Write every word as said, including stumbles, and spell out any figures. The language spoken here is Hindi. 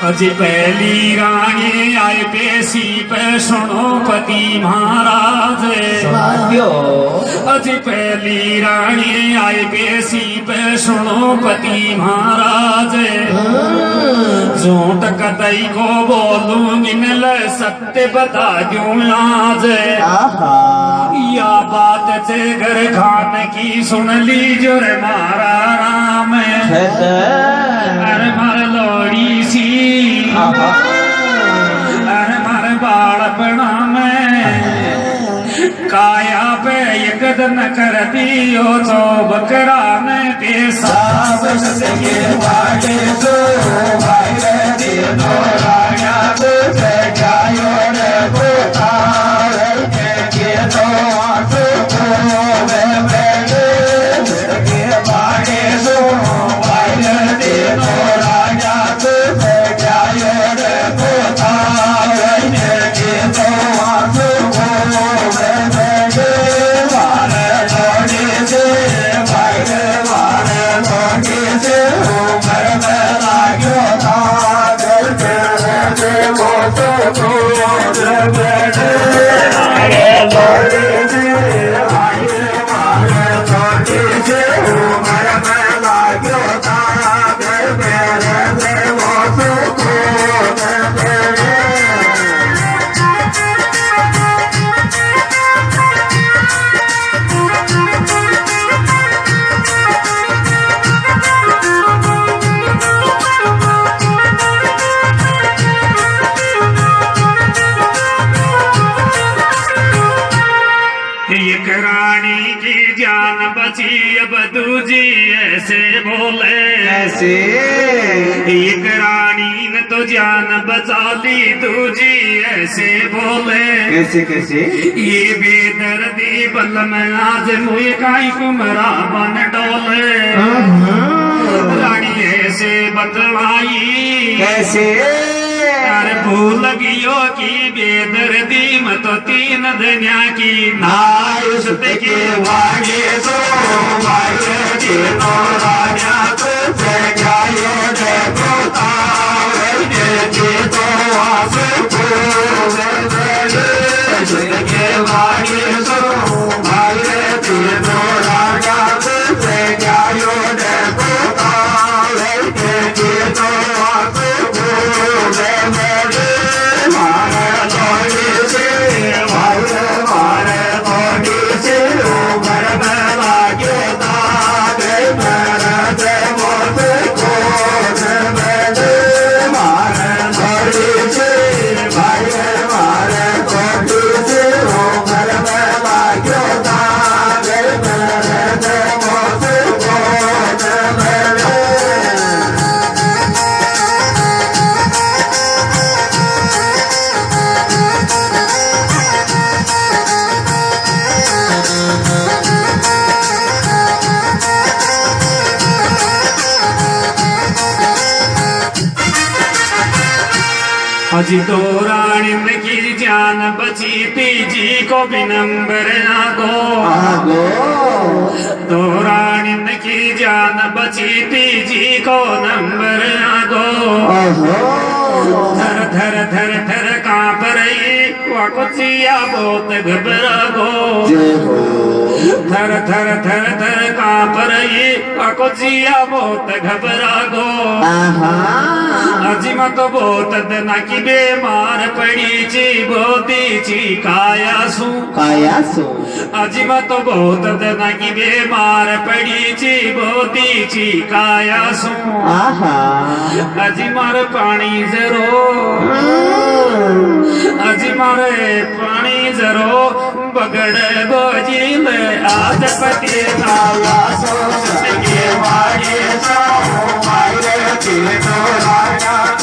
अजी पहली रानी आए पेशी पे सुनो पति महाराज। अजी पहली रानी आए पेशी पे सुनो पति महाराज। झूठ कतई को बोलूंगी न सत्य बता दूं आज। या बात से घर खाने की सुन ली जो रे मारा राम। अरे मार लोड़ी सी अरे मार बाड़पणा में काया पे यकद न कर दियो तो बकरा ने पेशा के वागे तो भाई दिनो राया तो जायो रे पोता के तो आंसू को वे के वागे तो भाई दिनो राया तो जायो रे पोता के तो आंसू को अब दूजी ऐसे बोले ऐसे। एक रानी ने तो जान बचा ली दूजी ऐसे बोले कैसे कैसे। ये बेदर्दी बल में आज मुझे काई कुमरा बन डोले। रानी ऐसे बतलाई कैसे। अरे भूल गियो की बेदर्दी मत तो तीन दुनिया की नायुस के वागे तो वागे दिनो राजा तो जायो रे पोता के तो आस को के वागे तो वागे दिनो राजा तो जायो रे पोता के तो आस को अजी तो रानी की जान बची तीजी को भी नंबर आगो आगो। तो रानी की जान बची तीजी को नंबर आगो। धर धर धर धर कांप रही वाकुचिया बहुत घबरा गो। धर धर धर धर कांप रही वाकुचिया बहुत घबरा गो। अजी मत बहुत दना की बेमार पड़ी ची बोती ची कायासू कायासू। अजी मत बहुत दना की बेमार पड़ी ची बोती ची कायासू। अजी मार पानी जरो अजी मारे पानी जरो बगड़ गोजिल आज पति काला सोच के वागे सो मारे के तो राजा